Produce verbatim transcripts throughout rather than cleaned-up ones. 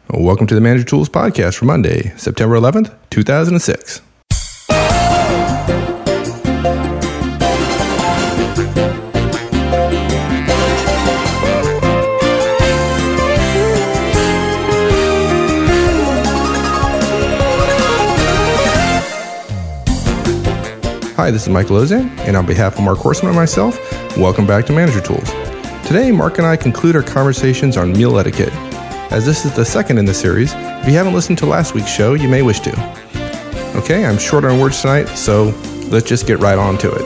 Welcome to the Manager Tools Podcast for Monday, September eleventh, two thousand six. Hi, this is Mike Lozan, and on behalf of Mark Horstman and myself, welcome back to Manager Tools. Today, Mark and I conclude our conversations on meal etiquette. As this is the second in the series, if you haven't listened to last week's show, you may wish to. Okay, I'm short on words tonight, so let's just get right on to it.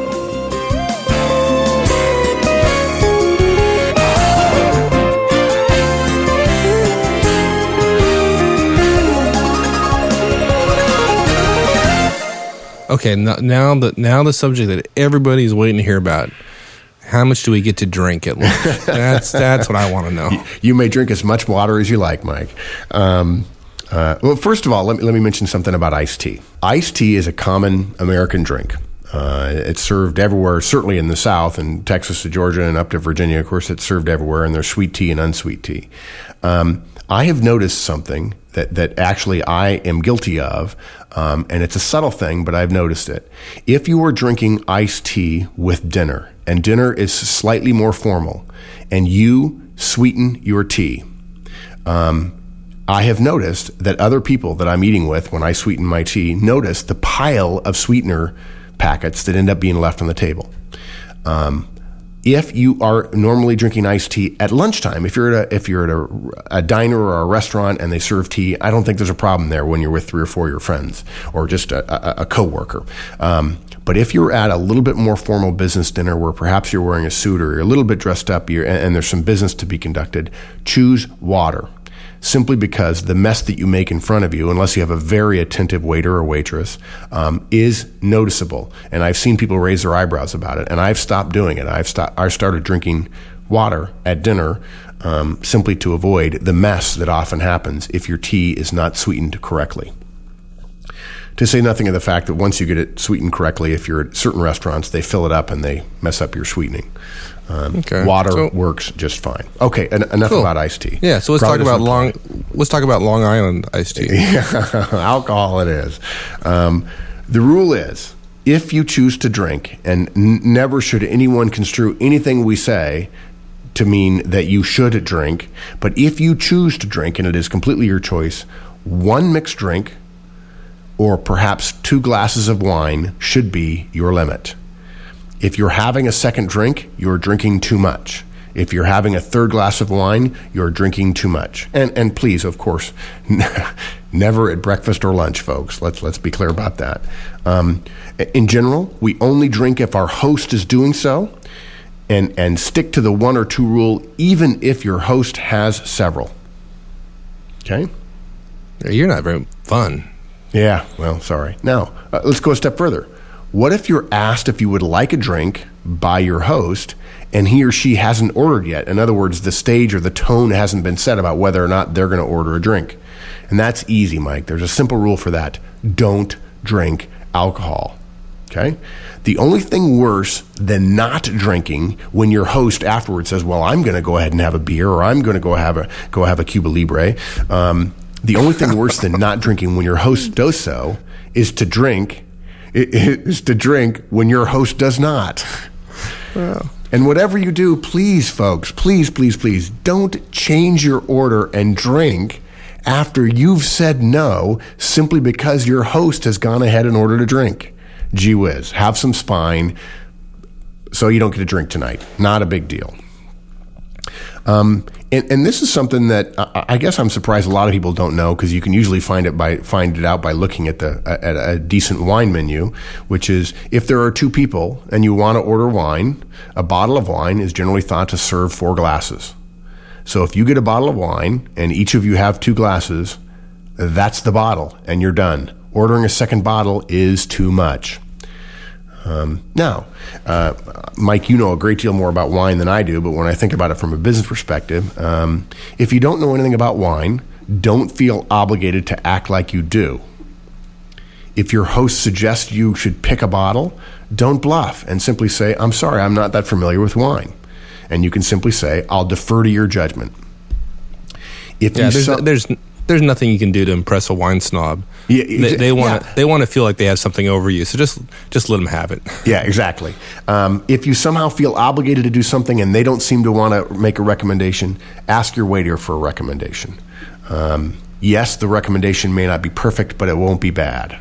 Okay, now, now the now the subject that everybody's waiting to hear about. How much do we get to drink at lunch? That's that's what I want to know. You, you may drink as much water as you like, Mike. Um, uh, well, first of all, let me, let me mention something about iced tea. Iced tea is a common American drink. Uh, it's served everywhere, certainly in the South, and Texas to Georgia and up to Virginia. Of course, it's served everywhere, and there's sweet tea and unsweet tea. Um, I have noticed something that, that actually I am guilty of, um, and it's a subtle thing, but I've noticed it. If you are drinking iced tea with dinner, and dinner is slightly more formal, and you sweeten your tea, um, I have noticed that other people that I'm eating with, when I sweeten my tea, notice the pile of sweetener packets that end up being left on the table. Um, if you are normally drinking iced tea at lunchtime, if you're at a, if you're at a, a diner or a restaurant and they serve tea, I don't think there's a problem there when you're with three or four of your friends or just a, a, a coworker. Um, But if you're at a little bit more formal business dinner where perhaps you're wearing a suit or you're a little bit dressed up you're, and, and there's some business to be conducted, choose water. Simply because the mess that you make in front of you, unless you have a very attentive waiter or waitress, um, is noticeable. And I've seen people raise their eyebrows about it, and I've stopped doing it. I've stopped, I started drinking water at dinner um, simply to avoid the mess that often happens if your tea is not sweetened correctly. To say nothing of the fact that once you get it sweetened correctly, if you're at certain restaurants, they fill it up and they mess up your sweetening. Um, okay. Water so, works just fine. Okay, en- enough cool. about iced tea. Yeah, so let's Probably talk about long. Let's talk about Long Island iced tea. Yeah, alcohol it is. Um, the rule is, if you choose to drink, and n- never should anyone construe anything we say to mean that you should drink, but if you choose to drink, and it is completely your choice, one mixed drink or perhaps two glasses of wine should be your limit. If you're having a second drink, you're drinking too much. If you're having a third glass of wine, you're drinking too much. And and please, of course, never at breakfast or lunch, folks. Let's let's be clear about that. Um, in general, we only drink if our host is doing so, and and stick to the one or two rule, even if your host has several. Okay? You're not very fun. Yeah, well, sorry. Now, uh, let's go a step further. What if you're asked if you would like a drink by your host and he or she hasn't ordered yet? In other words, the stage or the tone hasn't been set about whether or not they're going to order a drink. And that's easy, Mike. There's a simple rule for that. Don't drink alcohol. Okay? The only thing worse than not drinking when your host afterwards says, well, I'm going to go ahead and have a beer, or I'm going to go have a go have a Cuba Libre. Um, the only thing worse than not drinking when your host does so is to drink is to drink when your host does not. Wow. And whatever you do, please, folks, please, please, please, don't change your order and drink after you've said no simply because your host has gone ahead and ordered a drink. Gee whiz, have some spine so you don't get a drink tonight. Not a big deal. Um, and, and this is something that I, I guess I'm surprised a lot of people don't know, because you can usually find it by find it out by looking at the at a decent wine menu, which is if there are two people and you want to order wine, a bottle of wine is generally thought to serve four glasses. So if you get a bottle of wine and each of you have two glasses, that's the bottle and you're done. Ordering a second bottle is too much. Um, now, uh, Mike, you know a great deal more about wine than I do, but when I think about it from a business perspective, um, if you don't know anything about wine, don't feel obligated to act like you do. If your host suggests you should pick a bottle, don't bluff and simply say, I'm sorry, I'm not that familiar with wine. And you can simply say, I'll defer to your judgment. If yeah, you there's, so- there's there's nothing you can do to impress a wine snob. Yeah, exa- they, they want to yeah. they want to feel like they have something over you. So just just let them have it. Yeah, exactly. Um, if you somehow feel obligated to do something and they don't seem to want to make a recommendation, ask your waiter for a recommendation. Um, yes, the recommendation may not be perfect, but it won't be bad.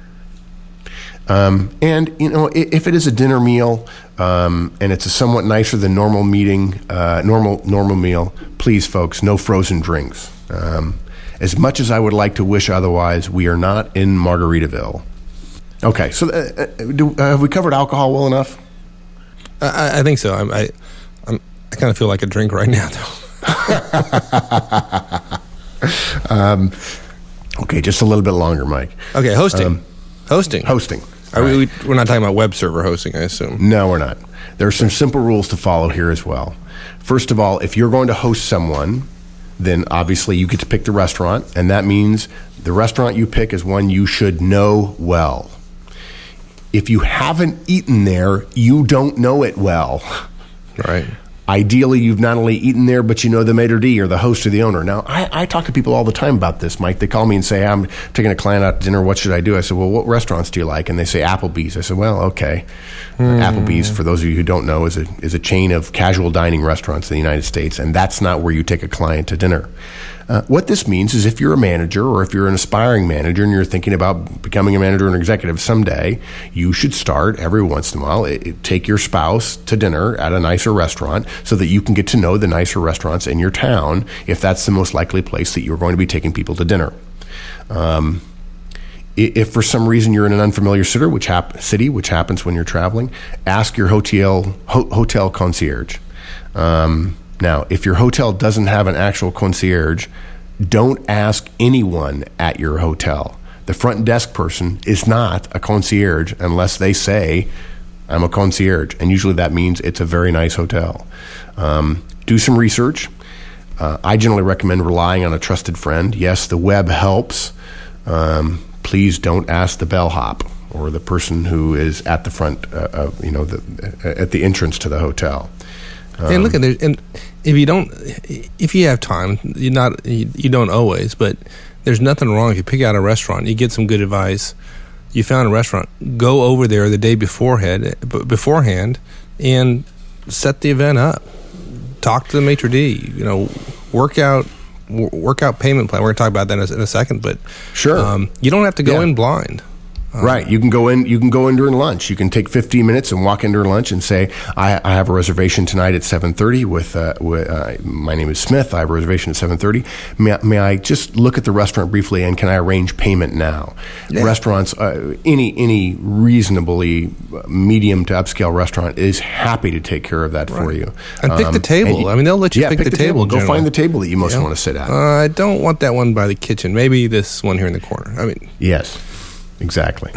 Um, and, you know, if it is a dinner meal um, and it's a somewhat nicer than normal meeting, uh, normal normal meal, please, folks, no frozen drinks. Um, as much as I would like to wish otherwise, we are not in Margaritaville. Okay, so uh, do, uh, have we covered alcohol well enough? I, I think so. I'm, I I'm, I kind of feel like a drink right now, though. um, okay, just a little bit longer, Mike. Okay, hosting. Um, hosting. Hosting. Are right. we, we're not talking about web server hosting, I assume. No, we're not. There are some simple rules to follow here as well. First of all, if you're going to host someone, then obviously you get to pick the restaurant, and that means the restaurant you pick is one you should know well. If you haven't eaten there, you don't know it well. Right. Ideally, you've not only eaten there, but you know the maitre d' or the host or the owner. Now, I, I talk to people all the time about this, Mike. They call me and say, I'm taking a client out to dinner. What should I do? I said, well, what restaurants do you like? And they say Applebee's. I said, well, okay. Mm. Applebee's, for those of you who don't know, is a, is a chain of casual dining restaurants in the United States, and that's not where you take a client to dinner. Uh, what this means is if you're a manager or if you're an aspiring manager and you're thinking about becoming a manager or an executive someday, you should start every once in a while, it, it, take your spouse to dinner at a nicer restaurant so that you can get to know the nicer restaurants in your town if that's the most likely place that you're going to be taking people to dinner. Um, if for some reason you're in an unfamiliar city, which, hap- city, which happens when you're traveling, ask your hotel, ho- hotel concierge. Um, Now, if your hotel doesn't have an actual concierge, don't ask anyone at your hotel. The front desk person is not a concierge unless they say, I'm a concierge. And usually that means it's a very nice hotel. Um, do some research. Uh, I generally recommend relying on a trusted friend. Yes, the web helps. Um, please don't ask the bellhop or the person who is at the front, uh, uh, you know, the, uh, at the entrance to the hotel. Um, and look at it. And if you don't, if you have time, you not you, you don't always, but there's nothing wrong if you pick out a restaurant, you get some good advice. You found a restaurant, go over there the day beforehand, beforehand, and set the event up. Talk to the maitre d'. You know, work out work out payment plan. We're going to talk about that in a, in a second, but sure, um, you don't have to go yeah. in blind. Um, right. You can go in. You can go in during lunch. You can take fifteen minutes and walk in during lunch and say, "I, I have a reservation tonight at seven thirty. With, uh, with uh, my name is Smith. I have a reservation at seven thirty. May, may I just look at the restaurant briefly and can I arrange payment now?" Yeah. Restaurants, uh, any any reasonably medium to upscale restaurant is happy to take care of that right. for you. And pick um, the table. You, I mean, they'll let you yeah, pick, pick the, the table. table. Go find the table that you most yeah. want to sit at. Uh, I don't want that one by the kitchen. Maybe this one here in the corner. I mean, yes. Exactly.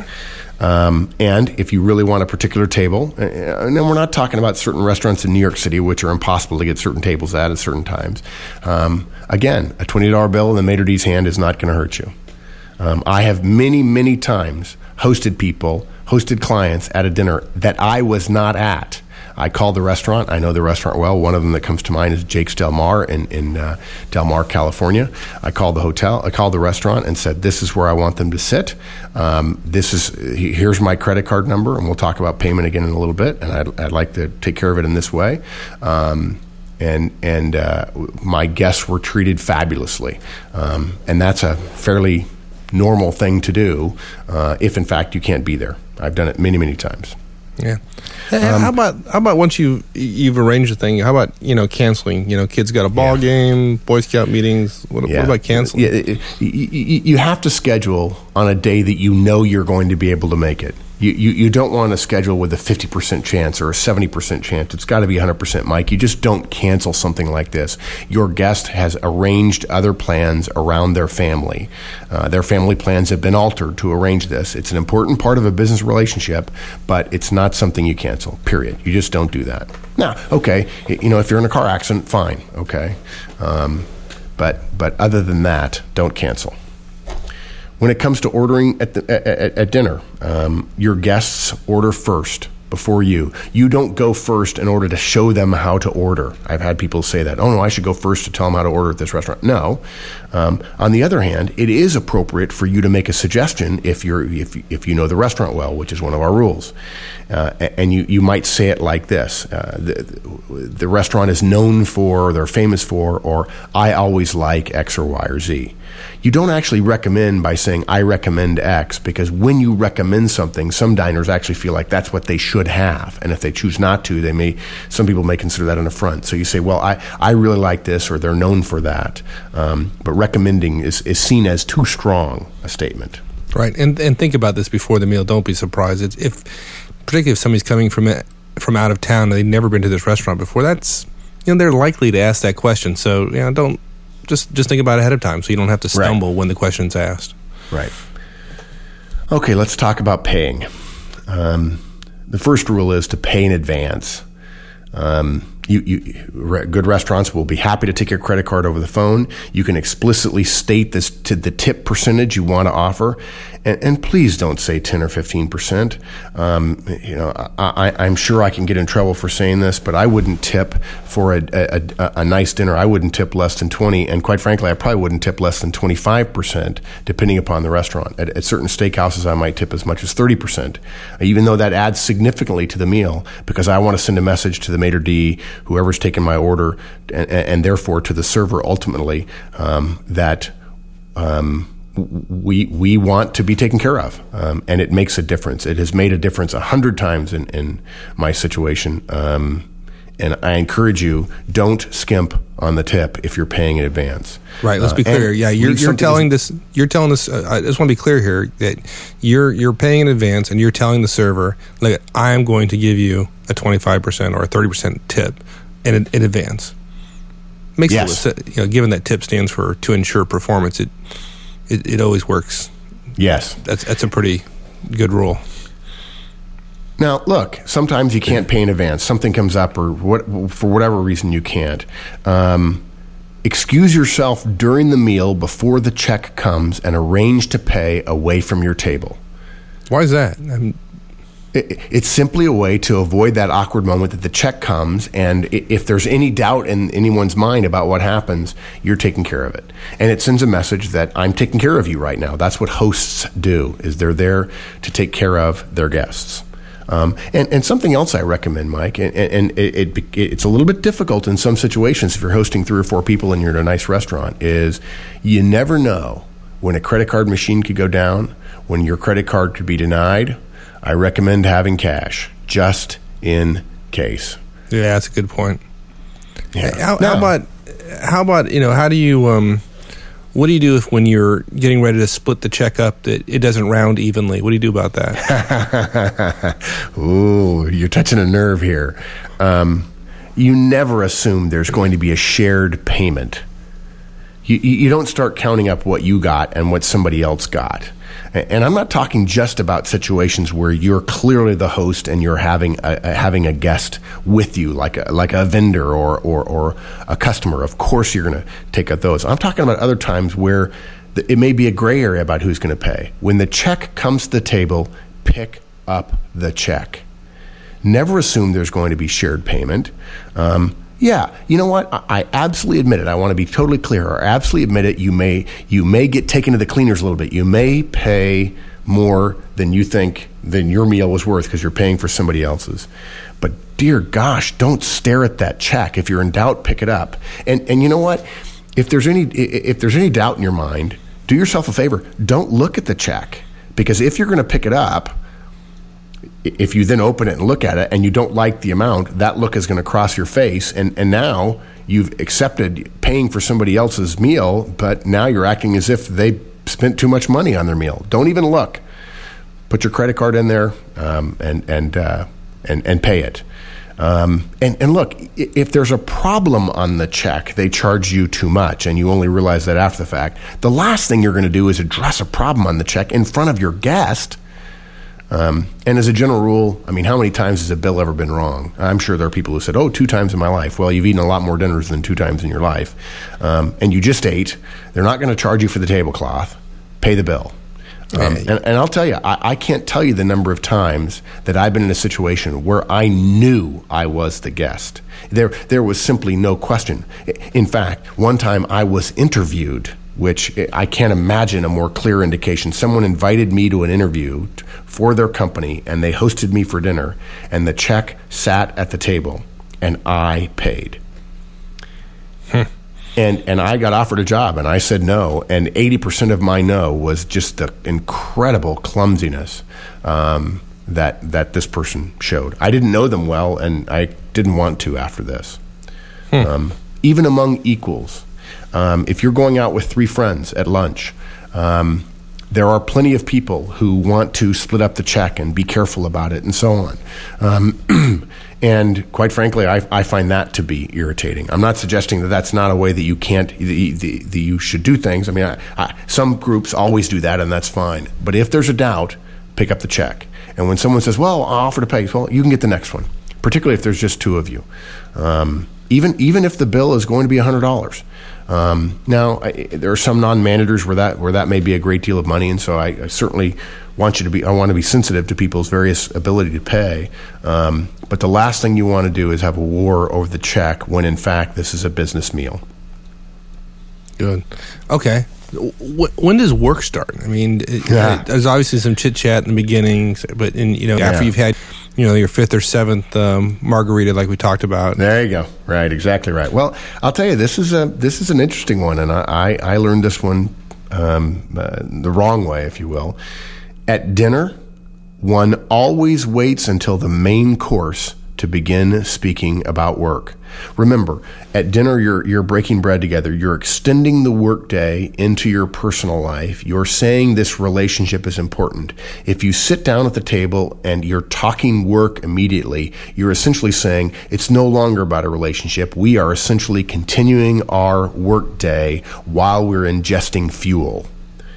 Um, and if you really want a particular table, and then we're not talking about certain restaurants in New York City, which are impossible to get certain tables at at certain times. Um, again, a twenty dollar bill in the maitre d's hand is not going to hurt you. Um, I have many, many times hosted people, hosted clients at a dinner that I was not at. I called the restaurant. I know the restaurant well. One of them that comes to mind is Jake's Del Mar in, in uh, Del Mar, California. I called the hotel. I called the restaurant and said, this is where I want them to sit. Um, this is here's my credit card number, and we'll talk about payment again in a little bit, and I'd, I'd like to take care of it in this way. Um, and and uh, my guests were treated fabulously. Um, and that's a fairly normal thing to do uh, if, in fact, you can't be there. I've done it many, many times. Yeah. Hey, um, how about how about once you you've arranged the thing? How about you know canceling? You know, kids got a ball yeah. game, Boy Scout meetings. What, yeah. what about canceling? Yeah, it, it, you, you have to schedule on a day that you know you're going to be able to make it. You, you, you don't want to schedule with a fifty percent chance or a seventy percent chance. It's got to be one hundred percent, Mike. You just don't cancel something like this. Your guest has arranged other plans around their family. Uh, their family plans have been altered to arrange this. It's an important part of a business relationship, but it's not something you cancel, period. You just don't do that. Now, okay, you know, if you're in a car accident, fine, okay. Um, but but other than that, don't cancel. When it comes to ordering at, the, at, at dinner, um, your guests order first before you. You don't go first in order to show them how to order. I've had people say that. Oh, no, I should go first to tell them how to order at this restaurant. No. Um, on the other hand, it is appropriate for you to make a suggestion if you're if if you know the restaurant well, which is one of our rules. Uh, and you, you might say it like this. Uh, the, the restaurant is known for, they're famous for, or I always like X or Y or Z. You don't actually recommend by saying, I recommend X, because when you recommend something, some diners actually feel like that's what they should have. And if they choose not to, they may, some people may consider that an affront. So you say, well, I, I really like this, or they're known for that. Um, but recommending is, is seen as too strong a statement. Right. And and think about this before the meal. Don't be surprised. It's, if particularly if somebody's coming from from out of town and they've never been to this restaurant before, that's, you know, they're likely to ask that question. So, you know, don't just just think about it ahead of time so you don't have to stumble right when the question's asked. Right. Okay, let's talk about paying. Um, the first rule is to pay in advance. Um, you, you, re- good restaurants will be happy to take your credit card over the phone. You can explicitly state this to the tip percentage you want to offer, and, and please don't say ten or fifteen percent. Um, you know, I, I, I'm sure I can get in trouble for saying this, but I wouldn't tip for a, a, a, a nice dinner. I wouldn't tip less than twenty, and quite frankly, I probably wouldn't tip less than twenty-five percent, depending upon the restaurant. At, at certain steakhouses, I might tip as much as thirty percent, even though that adds significantly to the meal, because I want to send a message to the maitre d', whoever's taken my order, and, and therefore to the server ultimately, um, that um, we we want to be taken care of, um, and it makes a difference. It has made a difference a hundred times in, in my situation, um, and I encourage you, don't skimp on the tip if you're paying in advance. Right. Let's be clear. Uh, yeah, you're, you're telling this. You're telling this. Uh, I just want to be clear here that you're you're paying in advance, and you're telling the server, "Look, I am going to give you a twenty-five percent or a thirty percent tip in in advance." Makes yes. it, you know, given that tip stands for to ensure performance, it it, it always works. Yes, that's that's a pretty good rule. Now, look, sometimes you can't pay in advance. Something comes up, or what, for whatever reason you can't. Um, excuse yourself during the meal before the check comes and arrange to pay away from your table. Why is that? I'm- It, it's simply a way to avoid that awkward moment that the check comes, and if there's any doubt in anyone's mind about what happens, you're taking care of it. And it sends a message that I'm taking care of you right now. That's what hosts do, is they're there to take care of their guests. Um, and, and something else I recommend, Mike, and, and it, it, it's a little bit difficult in some situations if you're hosting three or four people and you're in a nice restaurant, is you never know when a credit card machine could go down, when your credit card could be denied. I recommend having cash, just in case. Yeah, that's a good point. Yeah. How, now, how about, how about, you know, how do you, um, what do you do if when you're getting ready to split the check up that it doesn't round evenly? What do you do about that? Ooh, you're touching a nerve here. Um, you never assume there's going to be a shared payment. You, you don't start counting up what you got and what somebody else got. And I'm not talking just about situations where you're clearly the host and you're having a, a, having a guest with you, like a, like a vendor or, or, or a customer. Of course you're going to take out those. I'm talking about other times where the, it may be a gray area about who's going to pay. When the check comes to the table, pick up the check. Never assume there's going to be shared payment. Um, Yeah, you know what? I, I absolutely admit it. I want to be totally clear. I absolutely admit it. You may you may get taken to the cleaners a little bit. You may pay more than you think than your meal was worth because you're paying for somebody else's. But dear gosh, don't stare at that check. If you're in doubt, pick it up. And and you know what? If there's any if there's any doubt in your mind, do yourself a favor. Don't look at the check, because if you're going to pick it up, if you then open it and look at it and you don't like the amount, that look is going to cross your face. And, and now you've accepted paying for somebody else's meal, but now you're acting as if they spent too much money on their meal. Don't even look. Put your credit card in there um, and, and, uh, and, and pay it. Um, and, and look, if there's a problem on the check, they charge you too much and you only realize that after the fact, the last thing you're going to do is address a problem on the check in front of your guest. Um, and as a general rule, I mean, how many times has a bill ever been wrong? I'm sure there are people who said, oh, two times in my life. Well, you've eaten a lot more dinners than two times in your life. Um, and you just ate. They're not going to charge you for the tablecloth. Pay the bill. Um, and, and I'll tell you, I, I can't tell you the number of times that I've been in a situation where I knew I was the guest. There, there was simply no question. In fact, one time I was interviewed, which I can't imagine a more clear indication. Someone invited me to an interview for their company, and they hosted me for dinner, and the check sat at the table, and I paid. Hmm. And and I got offered a job, and I said no, and eighty percent of my no was just the incredible clumsiness um, that that this person showed. I didn't know them well, and I didn't want to after this. Hmm. Um, even among equals, um, if you're going out with three friends at lunch, um, there are plenty of people who want to split up the check and be careful about it and so on. Um, and quite frankly, I, I find that to be irritating. I'm not suggesting that that's not a way that you can't, that you should do things. I mean, I, I, some groups always do that, and that's fine. But if there's a doubt, pick up the check. And when someone says, well, I'll offer to pay, well, you can get the next one, particularly if there's just two of you. Um, even even if the bill is going to be one hundred dollars. Um, now, I, there are some non-managers where that where that may be a great deal of money, and so I, I certainly want you to be. I want to be sensitive to people's various ability to pay. Um, but the last thing you want to do is have a war over the check when, in fact, this is a business meal. Good. Okay. When does work start? I mean, yeah. There's obviously some chit chat in the beginning, but in you know yeah. after you've had you know your fifth or seventh um, margarita, like we talked about. There you go. Right. Exactly right. Well, I'll tell you, this is a this is an interesting one, and I I, I learned this one um, uh, the wrong way, if you will. At dinner, one always waits until the main course to begin speaking about work. Remember, at dinner, you're you're breaking bread together. You're extending the workday into your personal life. You're saying this relationship is important. If you sit down at the table and you're talking work immediately, you're essentially saying it's no longer about a relationship. We are essentially continuing our workday while we're ingesting fuel.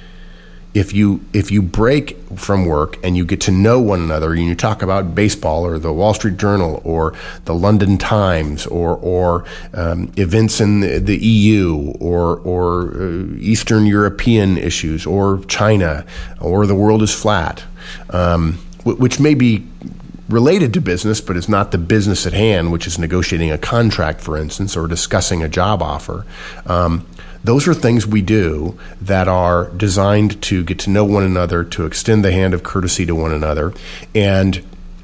If you if you break from work and you get to know one another and you talk about baseball or the Wall Street Journal or the London Times or or um, events in the, the E U or or uh, Eastern European issues or China or the world is flat, um, w- which may be related to business, but it's not the business at hand, which is negotiating a contract, for instance, or discussing a job offer. Um, Those are things we do that are designed to get to know one another, to extend the hand of courtesy to one another, and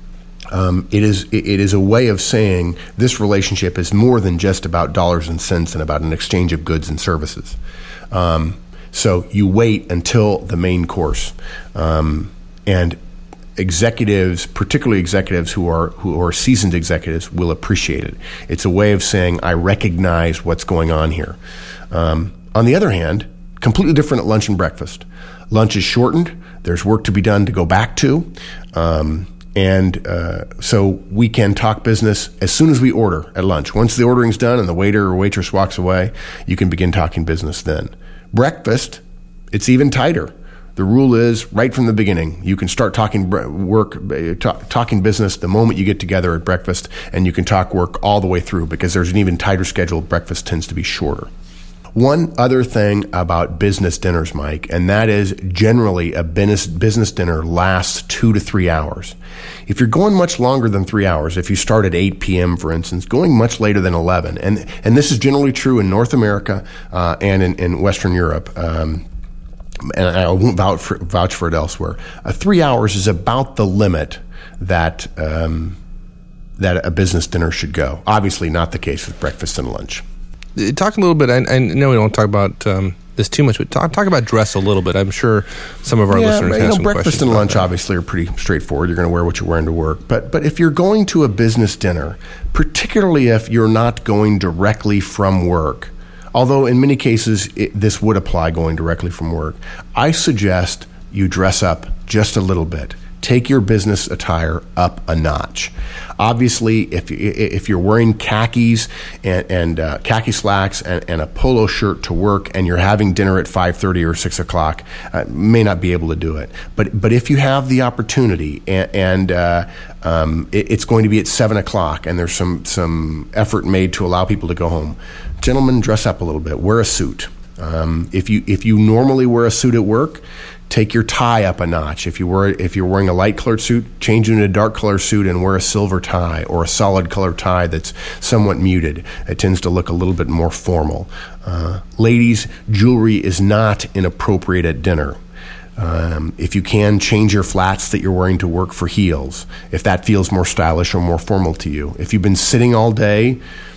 um, it is it is a way of saying this relationship is more than just about dollars and cents and about an exchange of goods and services. Um, so you wait until the main course, um, and executives, particularly executives who are who are seasoned executives, will appreciate it. It's a way of saying I recognize what's going on here. Um, on the other hand, completely different at lunch and breakfast. Lunch is shortened. There's work to be done to go back to. Um, and uh, so we can talk business as soon as we order at lunch. Once the ordering's done and the waiter or waitress walks away, you can begin talking business then. Breakfast, it's even tighter. The rule is right from the beginning. You can start talking work, talk, talking business the moment you get together at breakfast, and you can talk work all the way through because there's an even tighter schedule. Breakfast tends to be shorter. One other thing about business dinners, Mike, and that is generally a business business dinner lasts two to three hours. If you're going much longer than three hours, if you start at eight p.m., for instance, going much later than eleven, and and this is generally true in North America uh, and in, in Western Europe, um, and I won't vouch for, vouch for it elsewhere, uh, three hours is about the limit that um, that a business dinner should go. Obviously not the case with breakfast and lunch. Talk a little bit, I, I know we don't talk about um, this too much, but talk, talk about dress a little bit. I'm sure some of our yeah, listeners you have know, some breakfast questions and about lunch that. Obviously are pretty straightforward. You're going to wear what you're wearing to work. But but if you're going to a business dinner, particularly if you're not going directly from work, although in many cases it, this would apply going directly from work, I suggest you dress up just a little bit. Take your business attire up a notch. Obviously, if if you're wearing khakis and, and uh, khaki slacks and, and a polo shirt to work, and you're having dinner at five thirty or six o'clock, uh, may not be able to do it. But but if you have the opportunity, and, and uh, um, it, it's going to be at seven o'clock, and there's some some effort made to allow people to go home, gentlemen, dress up a little bit. Wear a suit. Um, if you if you normally wear a suit at work, take your tie up a notch. If you wear if you're wearing a light colored suit, change into a dark color suit and wear a silver tie or a solid color tie that's somewhat muted. It tends to look a little bit more formal. Uh, ladies, jewelry is not inappropriate at dinner. Um, if you can, change your flats that you're wearing to work for heels, if that feels more stylish or more formal to you. If you've been sitting all day,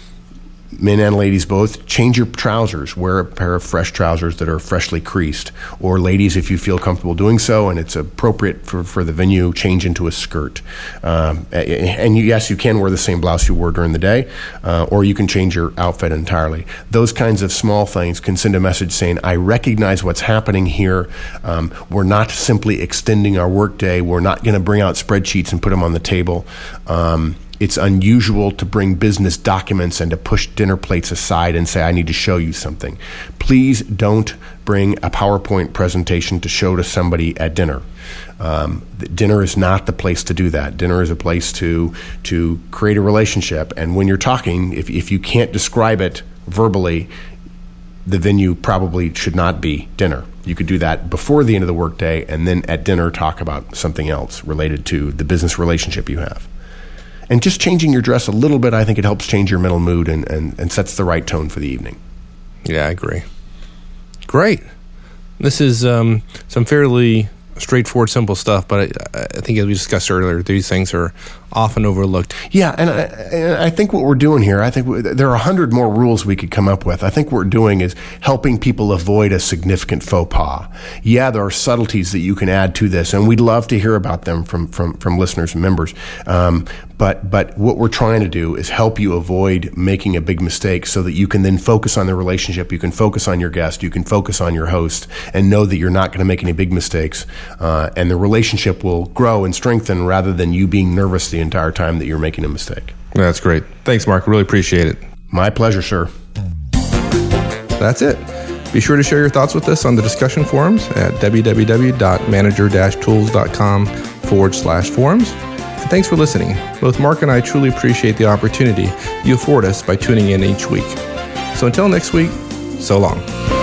men and ladies both, change your trousers. Wear a pair of fresh trousers that are freshly creased. Or ladies, if you feel comfortable doing so and it's appropriate for, for the venue, change into a skirt. Um, and you, yes, you can wear the same blouse you wore during the day, uh, or you can change your outfit entirely. Those kinds of small things can send a message saying, I recognize what's happening here. Um, we're not simply extending our workday. We're not going to bring out spreadsheets and put them on the table. Um, It's unusual to bring business documents and to push dinner plates aside and say, I need to show you something. Please don't bring a PowerPoint presentation to show to somebody at dinner. Um, dinner is not the place to do that. Dinner is a place to to create a relationship. And when you're talking, if, if you can't describe it verbally, the venue probably should not be dinner. You could do that before the end of the workday and then at dinner talk about something else related to the business relationship you have. And just changing your dress a little bit, I think it helps change your mental mood and, and, and sets the right tone for the evening. Yeah, I agree. Great. This is um, some fairly straightforward, simple stuff, but I, I think as we discussed earlier, these things are often overlooked. Yeah, and I, and I think what we're doing here, I think we, there are a hundred more rules we could come up with. I think what we're doing is helping people avoid a significant faux pas. Yeah, there are subtleties that you can add to this, and we'd love to hear about them from from, from listeners and members. Um, but but what we're trying to do is help you avoid making a big mistake so that you can then focus on the relationship, you can focus on your guest, you can focus on your host, and know that you're not going to make any big mistakes, uh, and the relationship will grow and strengthen rather than you being nervous the entire time that you're making a mistake. That's great. Thanks, Mark. Really appreciate it. My pleasure, sir. That's it. Be sure to share your thoughts with us on the discussion forums at www.manager-tools.com forward slash forums. And thanks for listening. Both Mark and I truly appreciate the opportunity you afford us by tuning in each week. So until next week, so long.